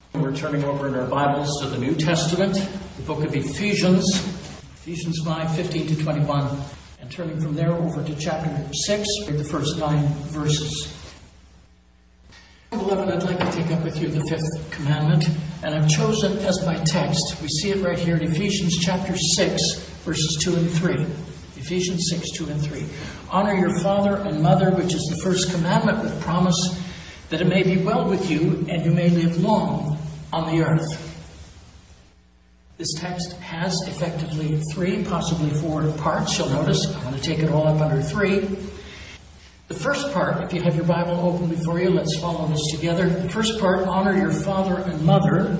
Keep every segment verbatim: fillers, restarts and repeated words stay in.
We're turning over in our Bibles to the New Testament, the book of Ephesians, Ephesians five, fifteen to twenty-one, and turning from there over to chapter six, read the first nine verses. Beloved, I'd like to take up with you the fifth commandment, and I've chosen as my text, we see it right here in Ephesians chapter six, verses two and three. Ephesians six, two and three. Honor your father and mother, which is the first commandment with promise, that it may be well with you and you may live long on the earth. This text has effectively three, possibly four parts. You'll notice I'm going to take it all up under three. The first part, if you have your Bible open before you, let's follow this together. The first part, honor your father and mother,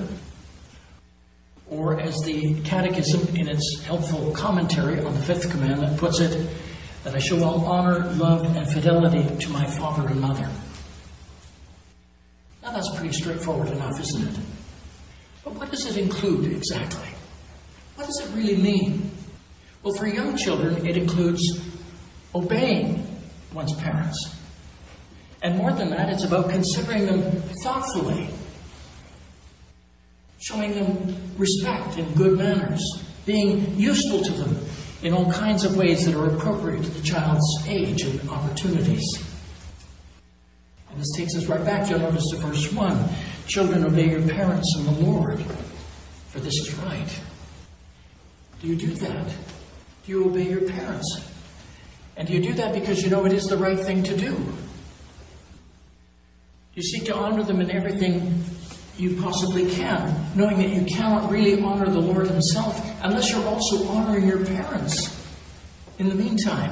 or as the Catechism in its helpful commentary on the fifth commandment puts it, that I show all honor, love, and fidelity to my father and mother. Now that's pretty straightforward enough, isn't it? But what does it include exactly? What does it really mean? Well, for young children, it includes obeying one's parents. And more than that, it's about considering them thoughtfully, showing them respect and good manners, being useful to them in all kinds of ways that are appropriate to the child's age and opportunities. And this takes us right back, you'll notice, to verse one. Children, obey your parents in the Lord, for this is right. Do you do that? Do you obey your parents? And do you do that because you know it is the right thing to do? Do you seek to honor them in everything you possibly can, knowing that you cannot really honor the Lord himself unless you're also honoring your parents in the meantime?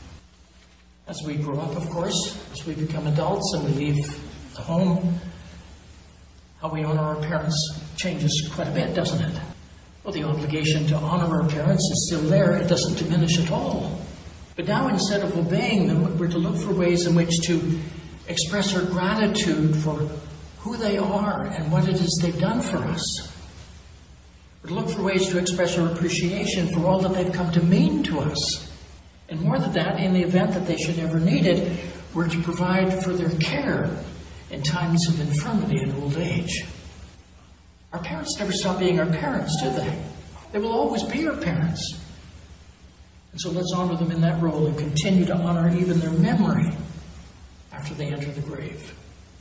As we grow up, of course, as we become adults and we leave the home, how we honor our parents changes quite a bit, doesn't it? Well, the obligation to honor our parents is still there. It doesn't diminish at all. But now, instead of obeying them, we're to look for ways in which to express our gratitude for who they are and what it is they've done for us. We're to look for ways to express our appreciation for all that they've come to mean to us. And more than that, in the event that they should ever need it, we're to provide for their care in times of infirmity and old age. Our parents never stop being our parents, do they? They will always be our parents. And so let's honor them in that role and continue to honor even their memory after they enter the grave.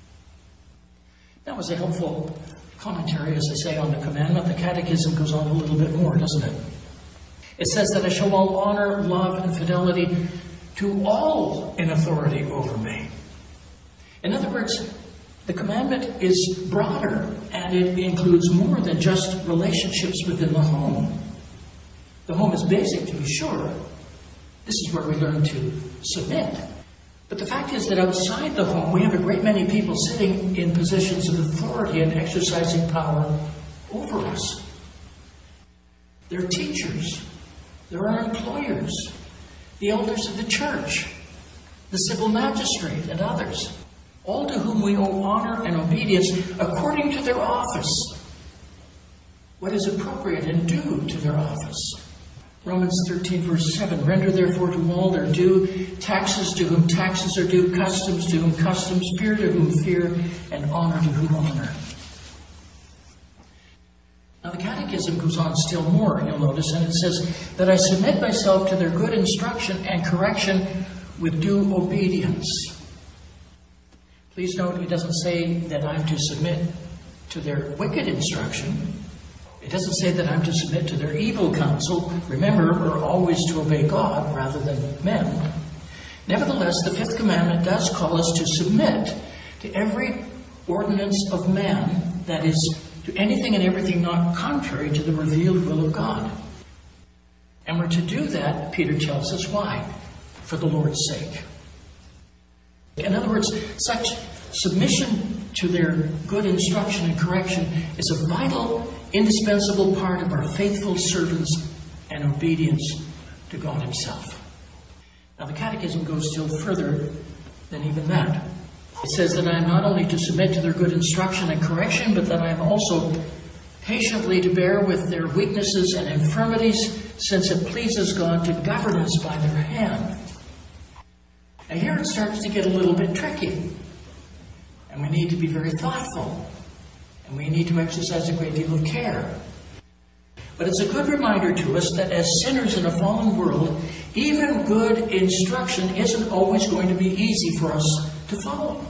That was a helpful commentary, as I say, on the commandment. The Catechism goes on a little bit more, doesn't it? It says that I show all honor, love, and fidelity to all in authority over me. In other words, the commandment is broader, and it includes more than just relationships within the home. The home is basic, to be sure. This is where we learn to submit. But the fact is that outside the home, we have a great many people sitting in positions of authority and exercising power over us. They're teachers. They're our employers, the elders of the church, the civil magistrate, and others, all to whom we owe honor and obedience according to their office, what is appropriate and due to their office. Romans thirteen, verse seven, render therefore to all their due, taxes to whom taxes are due, customs to whom customs, fear to whom fear, and honor to whom honor. Now the Catechism goes on still more, you'll notice, and it says that I submit myself to their good instruction and correction with due obedience. Please note, it doesn't say that I'm to submit to their wicked instruction. It doesn't say that I'm to submit to their evil counsel. Remember, we're always to obey God rather than men. Nevertheless, the fifth commandment does call us to submit to every ordinance of man, that is, to anything and everything not contrary to the revealed will of God. And we're to do that, Peter tells us, why? For the Lord's sake. In other words, such submission to their good instruction and correction is a vital, indispensable part of our faithful servants and obedience to God himself. Now the Catechism goes still further than even that. It says that I am not only to submit to their good instruction and correction, but that I am also patiently to bear with their weaknesses and infirmities, since it pleases God to govern us by their hand. Now here it starts to get a little bit tricky, and we need to be very thoughtful And we need to exercise a great deal of care. But it's a good reminder to us that as sinners in a fallen world, even good instruction isn't always going to be easy for us to follow.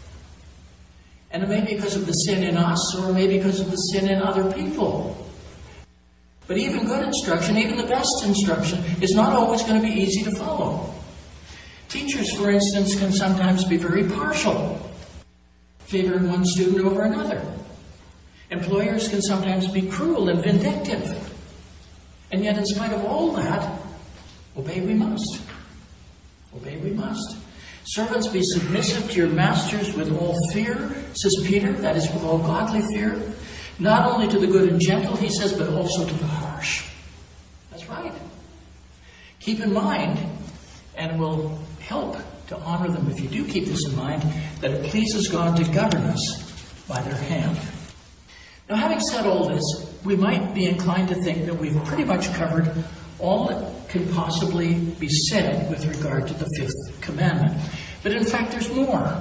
And it may be because of the sin in us, or it may be because of the sin in other people. But even good instruction, even the best instruction, is not always going to be easy to follow. Teachers, for instance, can sometimes be very partial, favoring one student over another. Employers can sometimes be cruel and vindictive. And yet, in spite of all that, obey we must. Obey we must. Servants, be submissive to your masters with all fear, says Peter, that is, with all godly fear. Not only to the good and gentle, he says, but also to the harsh. That's right. Keep in mind, and it will help to honor them if you do keep this in mind, that it pleases God to govern us by their hand. Now, having said all this, we might be inclined to think that we've pretty much covered all that can possibly be said with regard to the fifth commandment. But in fact, there's more.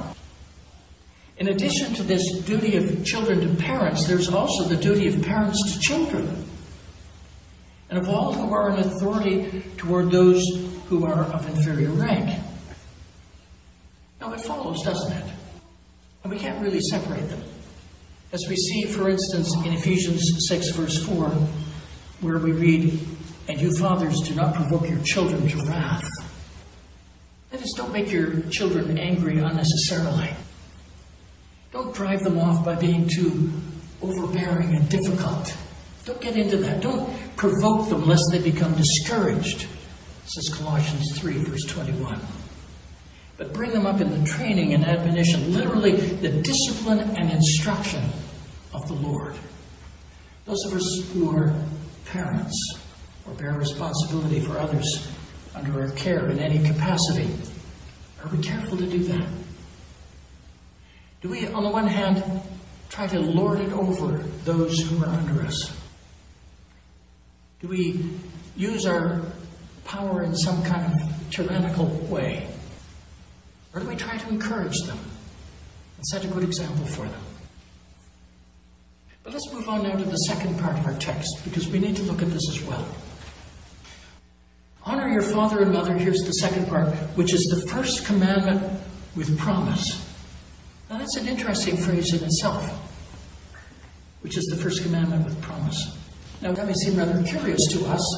In addition to this duty of children to parents, there's also the duty of parents to children, and of all who are in authority toward those who are of inferior rank. Now, it follows, doesn't it? And we can't really separate them. As we see, for instance, in Ephesians six, verse four, where we read, "And you fathers, do not provoke your children to wrath." That is, don't make your children angry unnecessarily. Don't drive them off by being too overbearing and difficult. Don't get into that. Don't provoke them lest they become discouraged, says Colossians three, verse twenty-one. But bring them up in the training and admonition, literally the discipline and instruction of the Lord. Those of us who are parents or bear responsibility for others under our care in any capacity, are we careful to do that? Do we, on the one hand, try to lord it over those who are under us? Do we use our power in some kind of tyrannical way? Or do we try to encourage them and set a good example for them? But let's move on now to the second part of our text, because we need to look at this as well. Honor your father and mother, here's the second part, which is the first commandment with promise. Now that's an interesting phrase in itself, which is the first commandment with promise. Now that may seem rather curious to us.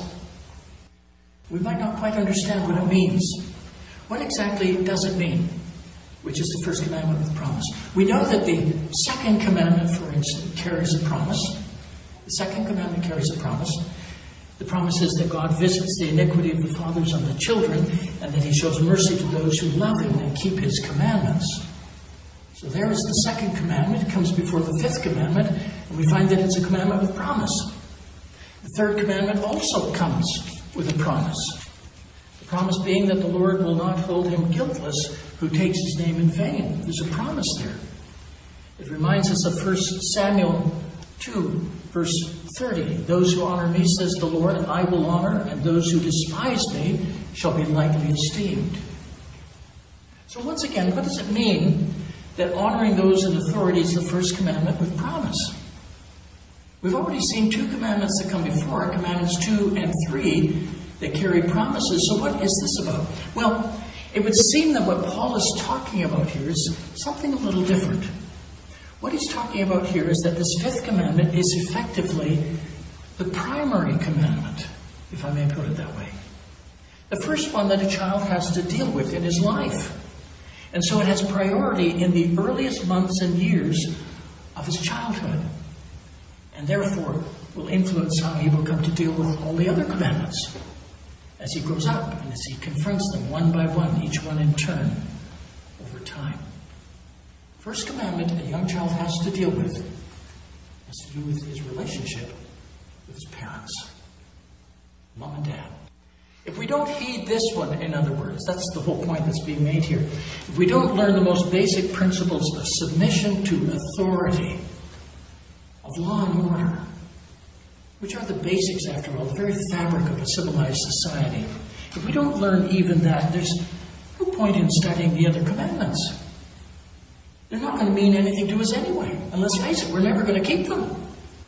We might not quite understand what it means. What exactly does it mean, which is the first commandment with promise? We know that the second commandment, for instance, carries a promise. The second commandment carries a promise. The promise is that God visits the iniquity of the fathers on the children, and that he shows mercy to those who love him and keep his commandments. So there is the second commandment. It comes before the fifth commandment, and we find that it's a commandment with promise. The third commandment also comes with a promise. The promise being that the Lord will not hold him guiltless who takes his name in vain. There's a promise there. It reminds us of First Samuel two, verse thirty. Those who honor me, says the Lord, I will honor, and those who despise me shall be lightly esteemed. So once again, what does it mean that honoring those in authority is the first commandment with promise? We've already seen two commandments that come before, commandments two and three, that carry promises. So what is this about? Well, it would seem that what Paul is talking about here is something a little different. What he's talking about here is that this fifth commandment is effectively the primary commandment, if I may put it that way. The first one that a child has to deal with in his life. And so it has priority in the earliest months and years of his childhood. And therefore will influence how he will come to deal with all the other commandments as he grows up and as he confronts them one by one, each one in turn, over time. First commandment a young child has to deal with has to do with his relationship with his parents, mom and dad. If we don't heed this one, in other words, that's the whole point that's being made here. If we don't learn the most basic principles of submission to authority, of law and order, which are the basics, after all, the very fabric of a civilized society. If we don't learn even that, there's no point in studying the other commandments. they're not going to mean anything to us anyway. And let's face it, we're never going to keep them.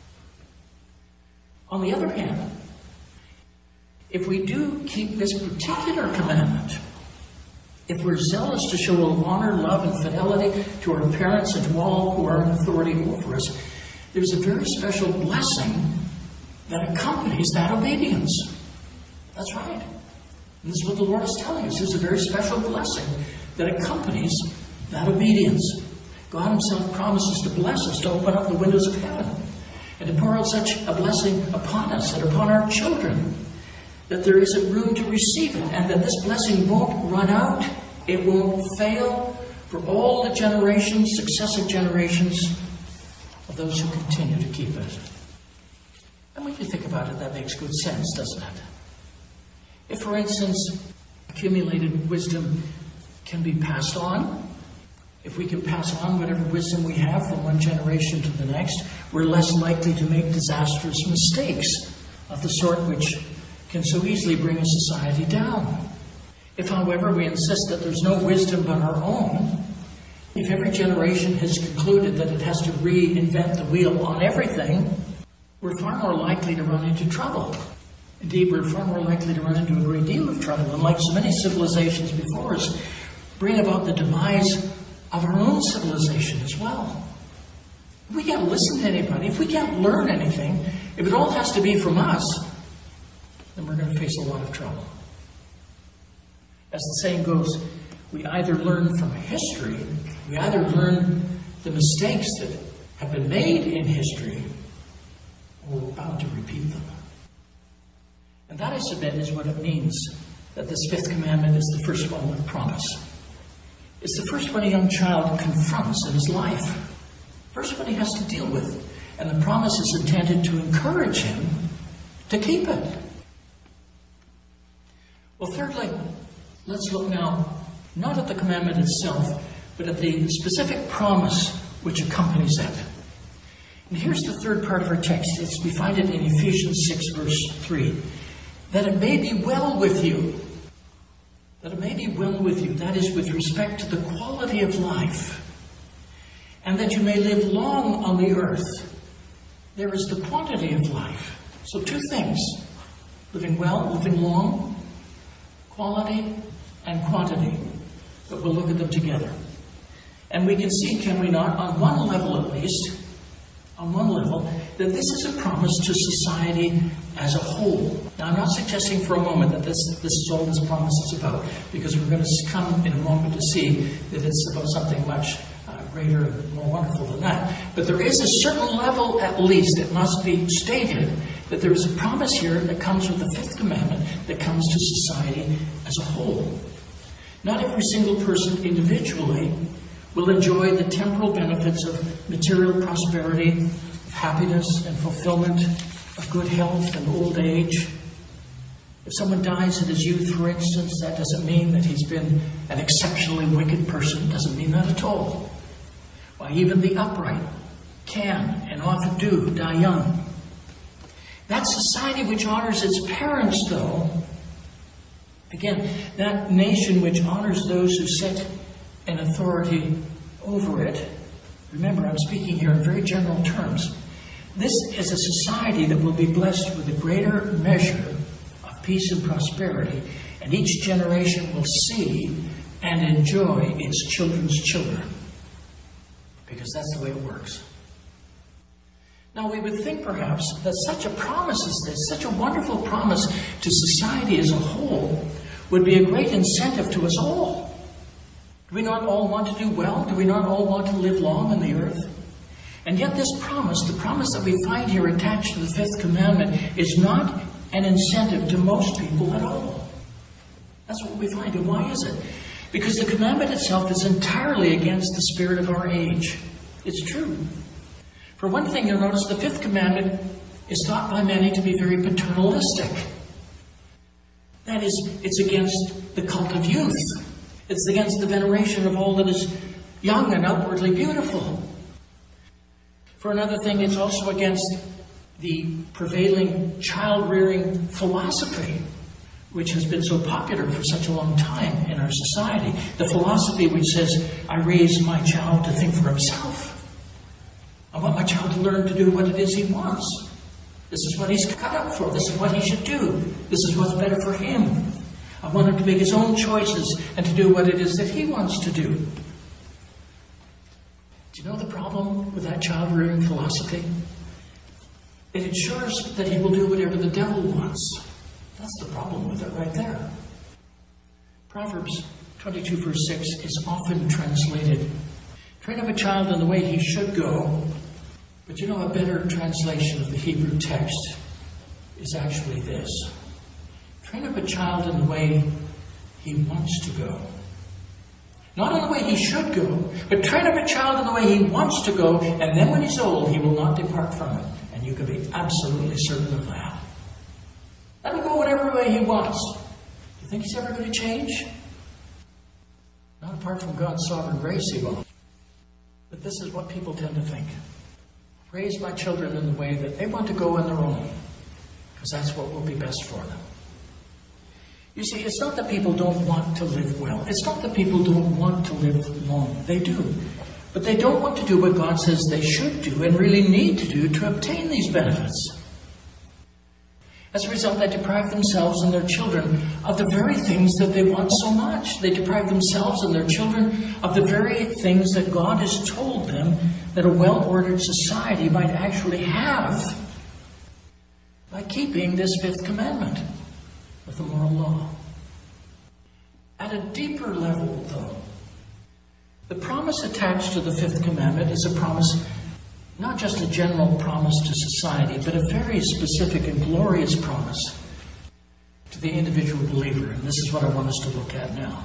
On the other hand, if we do keep this particular commandment, if we're zealous to show honor, love, and fidelity to our parents and to all who are in authority over us, there's a very special blessing that accompanies that obedience. That's right. And this is what the Lord is telling us. There's a very special blessing that accompanies that obedience. God himself promises to bless us, to open up the windows of heaven, and to pour out such a blessing upon us and upon our children, that there isn't room to receive it, and that this blessing won't run out, it won't fail for all the generations, successive generations of those who continue to keep it. And when you think about it, that makes good sense, doesn't it? If, for instance, accumulated wisdom can be passed on, if we can pass on whatever wisdom we have from one generation to the next, we're less likely to make disastrous mistakes of the sort which can so easily bring a society down. If, however, we insist that there's no wisdom but our own, if every generation has concluded that it has to reinvent the wheel on everything, we're far more likely to run into trouble. Indeed, we're far more likely to run into a great deal of trouble, and like so many civilizations before us, bring about the demise of our own civilization as well. If we can't listen to anybody, if we can't learn anything, if it all has to be from us, then we're going to face a lot of trouble. As the saying goes, we either learn from history, we either learn the mistakes that have been made in history, or we're bound to repeat them. And that, I submit, is what it means that this fifth commandment is the first one with promise. It's the first one a young child confronts in his life. First one he has to deal with. And the promise is intended to encourage him to keep it. Well, thirdly, let's look now not at the commandment itself, but at the specific promise which accompanies it. And here's the third part of our text. It's, we find it in Ephesians six, verse three. That it may be well with you. That it may be well with you. That is, with respect to the quality of life. And that you may live long on the earth. There is the quantity of life. So two things. Living well, living long. Quality and quantity. But we'll look at them together. And we can see, can we not, on one level at least, on one level, that this is a promise to society as a whole. Now, I'm not suggesting for a moment that this, this is all this promise is about, because we're going to come in a moment to see that it's about something much uh, greater and more wonderful than that. But there is a certain level, at least, it must be stated, that there is a promise here that comes with the fifth commandment that comes to society as a whole. Not every single person individually will enjoy the temporal benefits of material prosperity, of happiness and fulfillment, of good health and old age. If someone dies in his youth, for instance, that doesn't mean that he's been an exceptionally wicked person. It doesn't mean that at all. Why, even the upright can and often do die young. That society which honors its parents, though, again, that nation which honors those who sit in authority over it, remember, I'm speaking here in very general terms. This is a society that will be blessed with a greater measure of peace and prosperity, and each generation will see and enjoy its children's children, because that's the way it works. Now, we would think perhaps that such a promise as this, such a wonderful promise to society as a whole, would be a great incentive to us all. Do we not all want to do well? Do we not all want to live long on the earth? And yet this promise, the promise that we find here attached to the fifth commandment, is not an incentive to most people at all. That's what we find. And why is it? Because the commandment itself is entirely against the spirit of our age. It's true. For one thing, you'll notice the fifth commandment is thought by many to be very paternalistic. That is, it's against the cult of youth. It's against the veneration of all that is young and outwardly beautiful. For another thing, it's also against the prevailing child-rearing philosophy, which has been so popular for such a long time in our society. The philosophy which says, I raise my child to think for himself. I want my child to learn to do what it is he wants. This is what he's cut up for. This is what he should do. This is what's better for him. I want him to make his own choices and to do what it is that he wants to do. Do you know the problem with that child-rearing philosophy? It ensures that he will do whatever the devil wants. That's the problem with it right there. Proverbs twenty-two verse six is often translated, train up a child in the way he should go. But you know, a better translation of the Hebrew text is actually this. Train up a child in the way he wants to go. Not in the way he should go, but train up a child in the way he wants to go, and then when he's old, he will not depart from it. And you can be absolutely certain of that. Let him go whatever way he wants. Do you think he's ever going to change? Not apart from God's sovereign grace, he won't. But this is what people tend to think. Raise my children in the way that they want to go on their own, because that's what will be best for them. You see, it's not that people don't want to live well. It's not that people don't want to live long. They do. But they don't want to do what God says they should do and really need to do to obtain these benefits. As a result, they deprive themselves and their children of the very things that they want so much. They deprive themselves and their children of the very things that God has told them that a well-ordered society might actually have by keeping this fifth commandment of the moral law. At a deeper level, though, the promise attached to the fifth commandment is a promise, not just a general promise to society, but a very specific and glorious promise to the individual believer. And this is what I want us to look at now.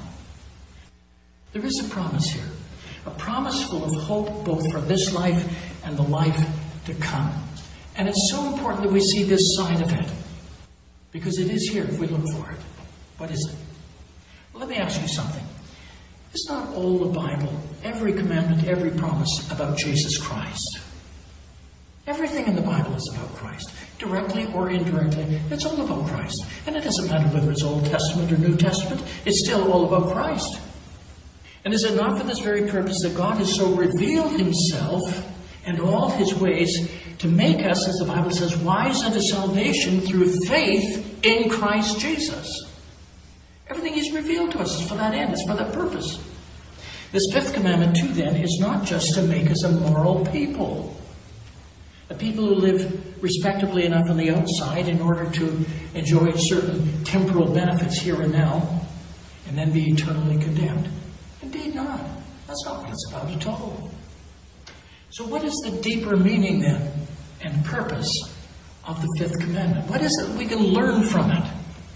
There is a promise here, a promise full of hope both for this life and the life to come. And it's so important that we see this side of it, because it is here if we look for it. What is it? Well, let me ask you something. Is not all the Bible, every commandment, every promise about Jesus Christ? Everything in the Bible is about Christ, directly or indirectly. It's all about Christ. And it doesn't matter whether it's Old Testament or New Testament, it's still all about Christ. And is it not for this very purpose that God has so revealed himself and all his ways to make us, as the Bible says, wise unto salvation through faith in Christ Jesus? Everything he's revealed to us is for that end. It's for that purpose. This fifth commandment, too, then, is not just to make us a moral people. A people who live respectably enough on the outside in order to enjoy certain temporal benefits here and now, and then be eternally condemned. Indeed not. That's not what it's about at all. So what is the deeper meaning, then, and purpose of the fifth commandment? What is it we can learn from it?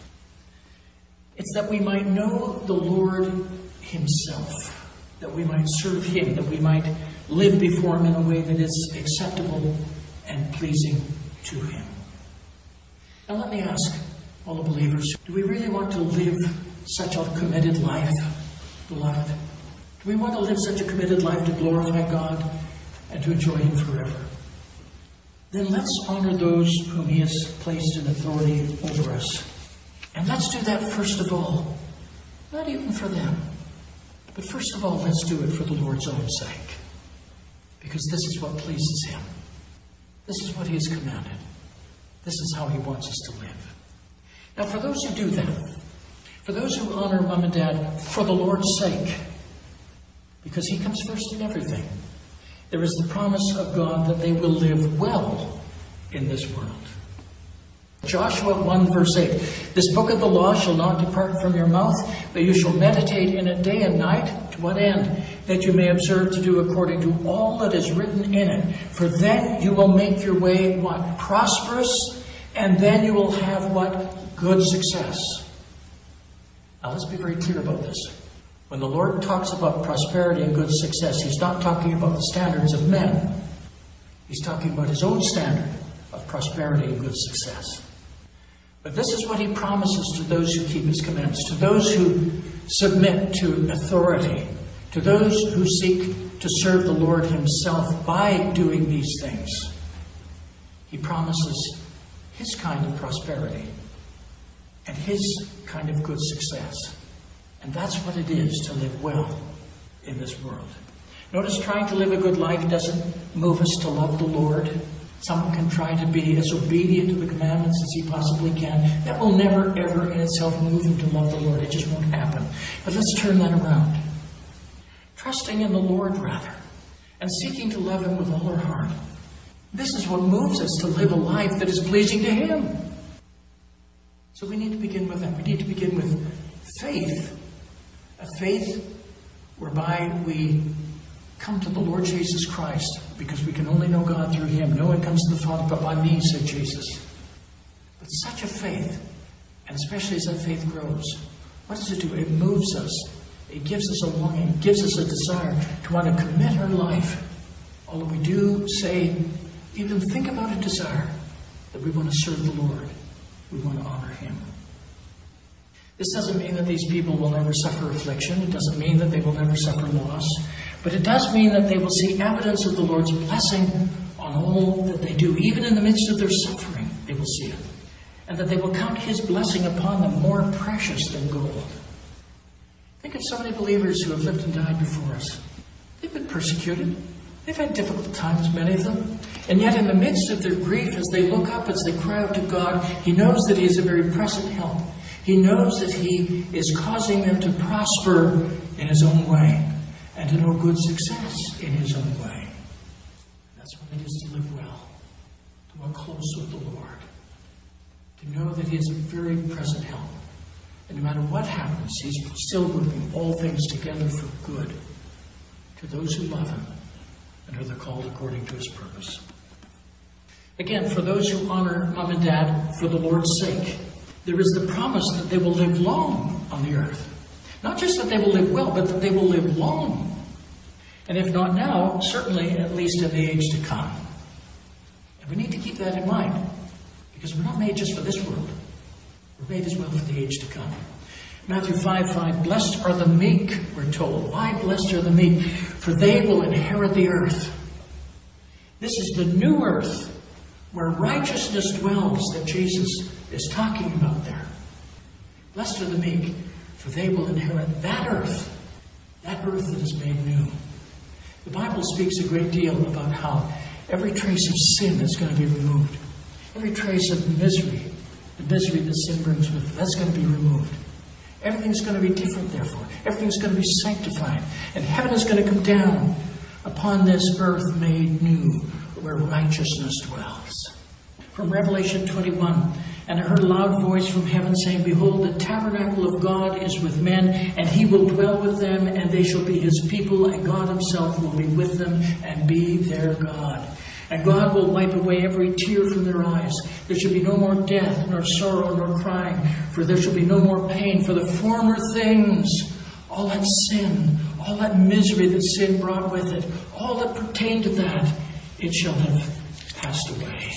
It's that we might know the Lord himself, that we might serve him, that we might live before him in a way that is acceptable and pleasing to him. Now let me ask all the believers, do we really want to live such a committed life, beloved? Do we want to live such a committed life to glorify God and to enjoy him forever? Then let's honor those whom he has placed in authority over us. And let's do that first of all. Not even for them. But first of all, let's do it for the Lord's own sake. Because this is what pleases him. This is what he has commanded. This is how he wants us to live. Now, for those who do that, for those who honor mom and dad for the Lord's sake, because he comes first in everything, there is the promise of God that they will live well in this world. Joshua one verse eight, this book of the law shall not depart from your mouth, but you shall meditate in it day and night. To what end? That you may observe to do according to all that is written in it. For then you will make your way, what? Prosperous, and then you will have what? Good success. Now let's be very clear about this. When the Lord talks about prosperity and good success, he's not talking about the standards of men. He's talking about his own standard of prosperity and good success. But this is what he promises to those who keep his commandments, to those who submit to authority, to those who seek to serve the Lord himself by doing these things. He promises his kind of prosperity. and his kind of good success. And that's what it is to live well in this world. Notice trying to live a good life doesn't move us to love the Lord. Someone can try to be as obedient to the commandments as he possibly can. That will never, ever in itself move him to love the Lord. It just won't happen. But let's turn that around. Trusting in the Lord, rather, and seeking to love him with all our heart. This is what moves us to live a life that is pleasing to him. So we need to begin with that. We need to begin with faith. A faith whereby we come to the Lord Jesus Christ, because we can only know God through him. No one comes to the Father but by me, said Jesus. But such a faith, and especially as that faith grows, what does it do? It moves us. It gives us a longing. It gives us a desire to want to commit our life. All that we do, say, even think about a desire that we want to serve the Lord. We want to honor him. This doesn't mean that these people will never suffer affliction. It doesn't mean that they will never suffer loss. But it does mean that they will see evidence of the Lord's blessing on all that they do. Even in the midst of their suffering, they will see it. And that they will count his blessing upon them more precious than gold. Think of so many believers who have lived and died before us. They've been persecuted. They've had difficult times, many of them. And yet in the midst of their grief, as they look up, as they cry out to God, he knows that he is a very present help. He knows that he is causing them to prosper in his own way and to know good success in his own way. That's what it is to live well, to walk close with the Lord, to know that he is a very present help. And no matter what happens, he's still working all things together for good to those who love him and are the called according to his purpose. Again, for those who honor mom and dad for the Lord's sake, there is the promise that they will live long on the earth. Not just that they will live well, but that they will live long. And if not now, certainly at least in the age to come. And we need to keep that in mind, because we're not made just for this world. We're made as well for the age to come. Matthew five five, blessed are the meek, we're told. Why blessed are the meek? For they will inherit the earth. This is the new earth where righteousness dwells that Jesus is talking about there. Blessed are the meek, for they will inherit that earth, that earth that is made new. The Bible speaks a great deal about how every trace of sin is going to be removed. Every trace of misery, the misery that sin brings with it, that's going to be removed. Everything's going to be different, therefore. Everything's going to be sanctified. And heaven is going to come down upon this earth made new, where righteousness dwells. From Revelation twenty-one, and I heard a loud voice from heaven saying, behold, the tabernacle of God is with men, and he will dwell with them, and they shall be his people, and God himself will be with them and be their God. And God will wipe away every tear from their eyes. There shall be no more death, nor sorrow, nor crying, for there shall be no more pain. For the former things, all that sin, all that misery that sin brought with it, all that pertained to that, it shall have passed away.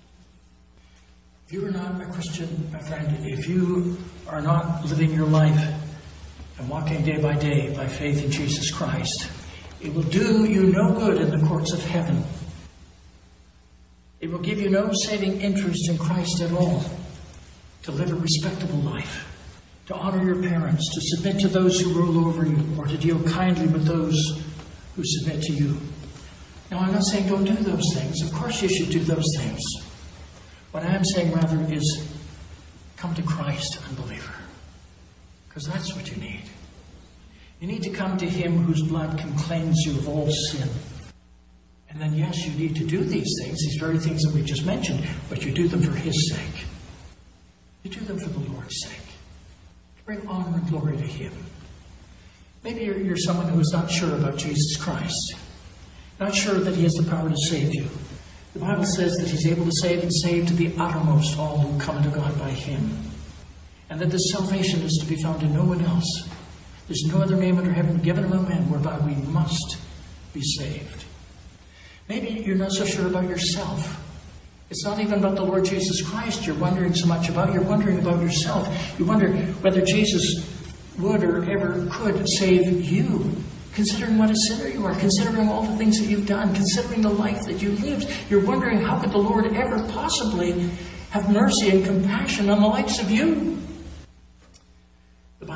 If you are not a Christian, my friend, if you are not living your life and walking day by day by faith in Jesus Christ, it will do you no good in the courts of heaven. It will give you no saving interest in Christ at all. To live a respectable life, to honor your parents, to submit to those who rule over you, or to deal kindly with those who submit to you. Now, I'm not saying don't do those things. Of course you should do those things. What I am saying, rather, is come to Christ, unbeliever. Because that's what you need. You need to come to him whose blood can cleanse you of all sin. And then, yes, you need to do these things, these very things that we just mentioned, but you do them for his sake. You do them for the Lord's sake. To bring honor and glory to him. Maybe you're, you're someone who is not sure about Jesus Christ. Not sure that he has the power to save you. The Bible says that he's able to save and save to the uttermost all who come to God by him. And that this salvation is to be found in no one else. There's no other name under heaven given among men whereby we must be saved. Maybe you're not so sure about yourself. It's not even about the Lord Jesus Christ you're wondering so much about. You're wondering about yourself. You wonder whether Jesus would or ever could save you. Considering what a sinner you are, considering all the things that you've done, considering the life that you lived, you're wondering how could the Lord ever possibly have mercy and compassion on the likes of you?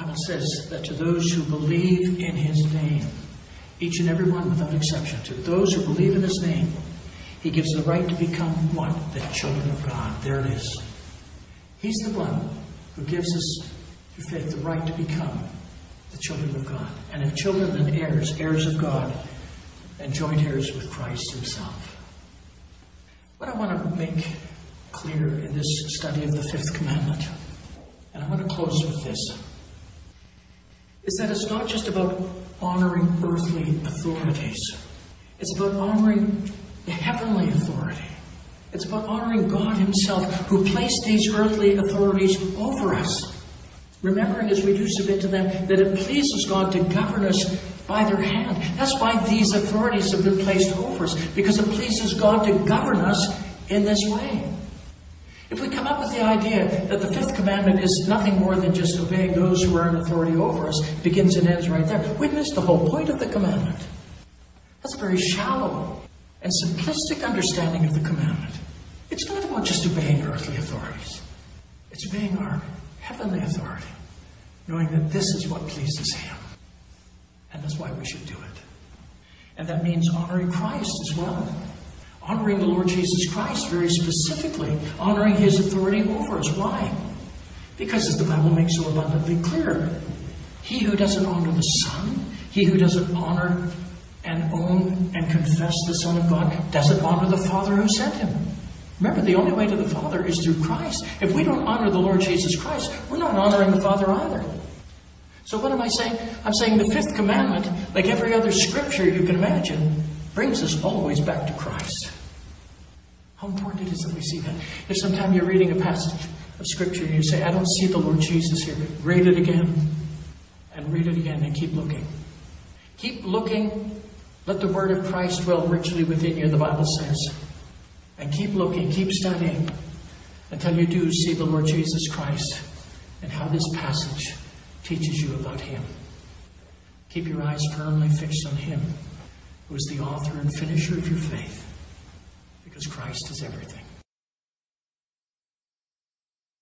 Bible says that to those who believe in his name, each and every one without exception, to those who believe in his name, he gives the right to become what? The children of God. There it is. He's the one who gives us, through faith, the right to become the children of God. And if children, then heirs, heirs of God, and joint heirs with Christ himself. What I want to make clear in this study of the fifth commandment, and I want to close with this, is that it's not just about honoring earthly authorities. It's about honoring the heavenly authority. It's about honoring God himself, who placed these earthly authorities over us. Remembering as we do submit to them that it pleases God to govern us by their hand. That's why these authorities have been placed over us, because it pleases God to govern us in this way. If we come up with the idea that the fifth commandment is nothing more than just obeying those who are in authority over us, begins and ends right there, we've missed the whole point of the commandment. That's a very shallow and simplistic understanding of the commandment. It's not about just obeying earthly authorities. It's obeying our heavenly authority, knowing that this is what pleases him. And that's why we should do it. And that means honoring Christ as well. Honoring the Lord Jesus Christ very specifically. Honoring his authority over us. Why? Because as the Bible makes so abundantly clear, he who doesn't honor the Son, he who doesn't honor and own and confess the Son of God, doesn't honor the Father who sent him. Remember, the only way to the Father is through Christ. If we don't honor the Lord Jesus Christ, we're not honoring the Father either. So what am I saying? I'm saying the fifth commandment, like every other scripture you can imagine, brings us always back to Christ. How important it is that we see that. If sometime you're reading a passage of scripture and you say, I don't see the Lord Jesus here, read it again. And read it again and keep looking. Keep looking. Let the word of Christ dwell richly within you, the Bible says. And keep looking, keep studying, until you do see the Lord Jesus Christ and how this passage teaches you about him. Keep your eyes firmly fixed on him, who is the author and finisher of your faith, because Christ is everything.